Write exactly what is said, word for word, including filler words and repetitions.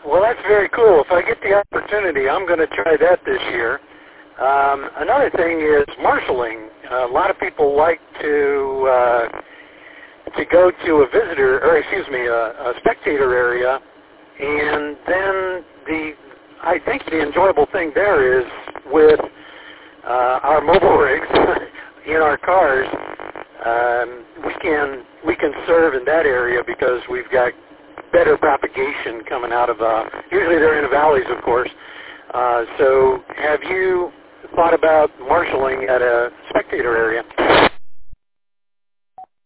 Well, that's very cool. If I get the opportunity, I'm going to try that this year. Um, another thing is marshalling. Uh, a lot of people like to uh, to go to a visitor, or excuse me, a, a spectator area, and then the I think the enjoyable thing there is with uh, our mobile rigs in our cars. Um, we can we can serve in that area because we've got better propagation coming out of. Uh, usually they're in the valleys, of course. Uh, so, have you thought about marshalling at a spectator area?